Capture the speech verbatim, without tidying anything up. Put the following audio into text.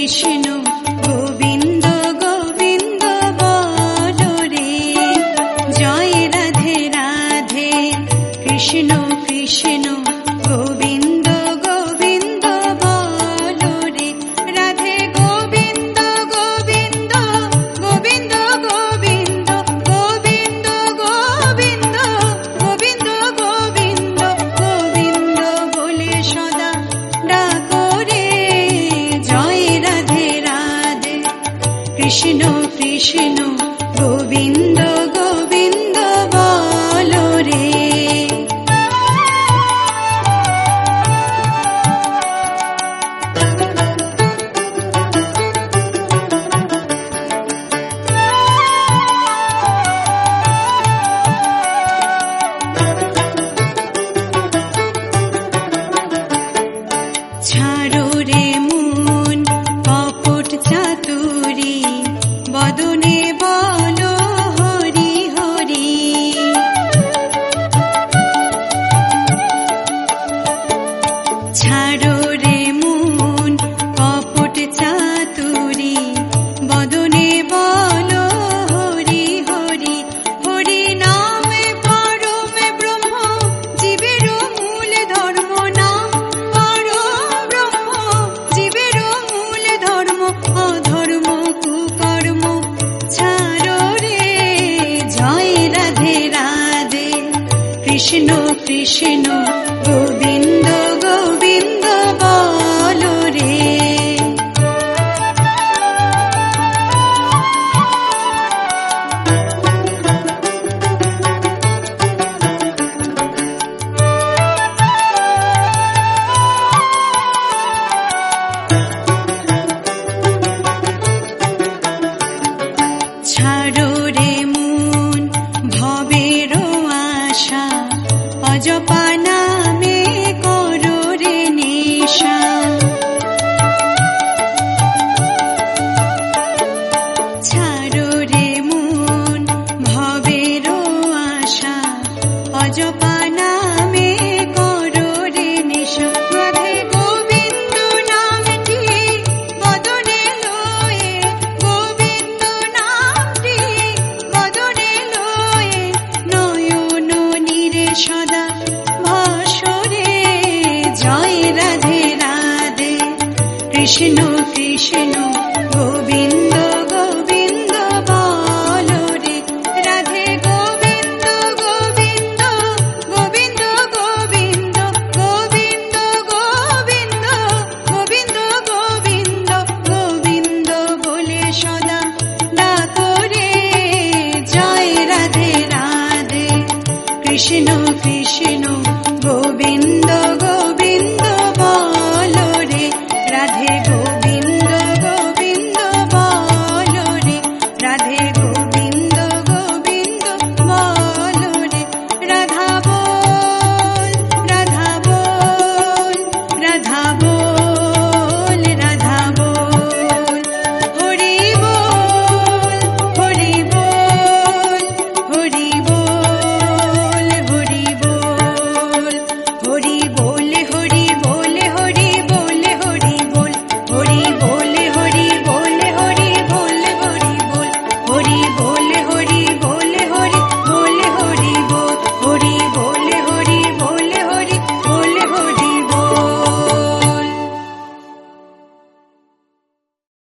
কৃষ্ণ কৃষ্ণ গোবিন্দ গোবিন্দ বলো রে। ছাড়ো রে মন কপট চাতুরি, বদনে বলো হরি হরি। ছাড়ো রে মন কপট চাতুরি, বদনে বলো হরি হরি। হরি নামে পরমে ব্রহ্ম, জীবের মূল ধর্ম। নাম পরম ব্রহ্ম, জীবের মূল ধর্ম। অধর্ম কুকর্ম ছাড়ো রে, জয় রাধে রাধে। কৃষ্ণ কৃষ্ণ গোবিন্দ গোবিন্দ বলো রে। ছাড়ো রে মন ভবের আশা, অজপা নামে করো রে নেশা। ছাড়ো রে মন ভবের আশা, অজপা নামে করো রে নেশা। রাধে গোবিন্দ নামটি বদনে লয়ে, গোবিন্দ নামটি বদনে লয়ে। নয়ন নীরে সদা ভাসরে, জয় রাধে রাধে। কৃষ্ণ কৃষ্ণ গোবিন্দ গোবিন্দ বলো রে। রাধে গোবিন্দ গোবিন্দ গোবিন্দ গোবিন্দ গোবিন্দ গোবিন্দ গোবিন্দ গোবিন্দ গোবিন্দ বলে সদা ডাকো রে, জয় রাধে রাধে। কৃষ্ণ কৃষ্ণ গোবিন্দ গোবিন্দ।